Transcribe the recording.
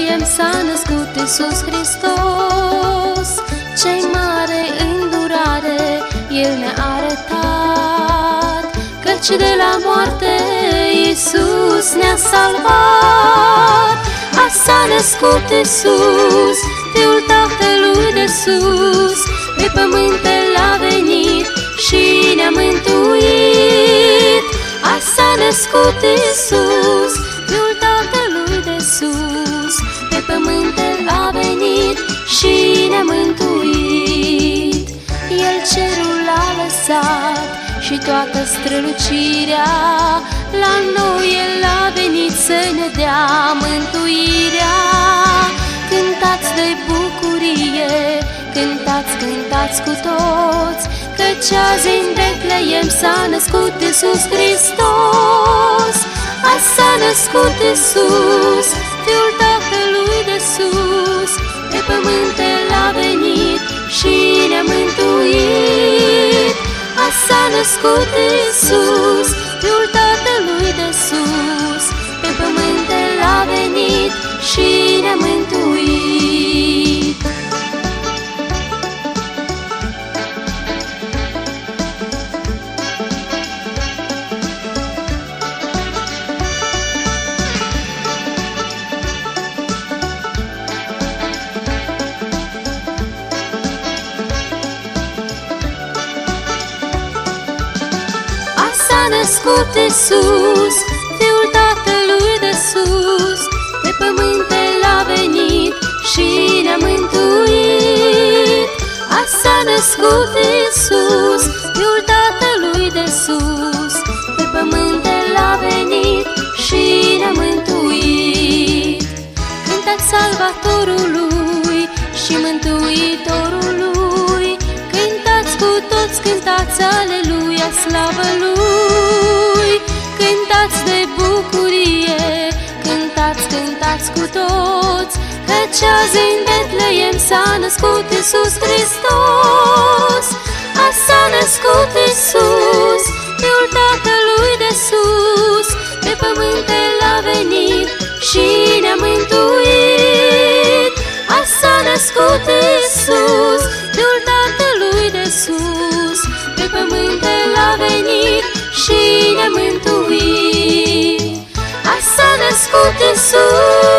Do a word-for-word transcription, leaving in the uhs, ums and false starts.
Betleem s-a născut Iisus Hristos. Ce-i mare îndurare El ne-a arătat, căci de la moarte Iisus ne-a salvat. A s-a născut Iisus, Fiul Tatălui de sus, pe pământ El a venit și ne-a mântuit. A s-a născut Iisus, Fiul Tatălui de sus, pe pământ El a venit și ne-a mântuit. El cerul a lăsat și toată strălucirea, la noi El a venit să ne dea mântuirea. Cântați de bucurie, cântați, cântați cu toți, căci azi în Betleem s-a născut Iisus Hristos. Azi s-a născut Iisus, Fiul Tatălui de sus, pe pământ El a venit și ne-a mântuit. Azi s-a născut Iisus, Fiul Tatălui de sus, pe pământ El a venit și ne-a mântuit. S-a născut Iisus, Fiul Tatălui de sus, pe pământ El a venit și ne-a mântuit. Azi s-a născut Iisus, Fiul Tatălui de sus, pe pământ El a venit și ne-a mântuit. Cântați Salvatorului și Mântuitorului, cântați cu toți, cântați Aleluia, slavă Lui. Cântați de bucurie, cântați, cântați cu toți, căci azi în Betleem s-a născut Iisus Hristos. Azi s-a născut Iisus, Fiul Tatălui de sus, pe pământ El a venit și ne-a mântuit. Azi s-a născut Iisus, Fiul Tatălui de sus, pe pământ El a venit și ne-a mântuit. Azi s-a născut Iisus.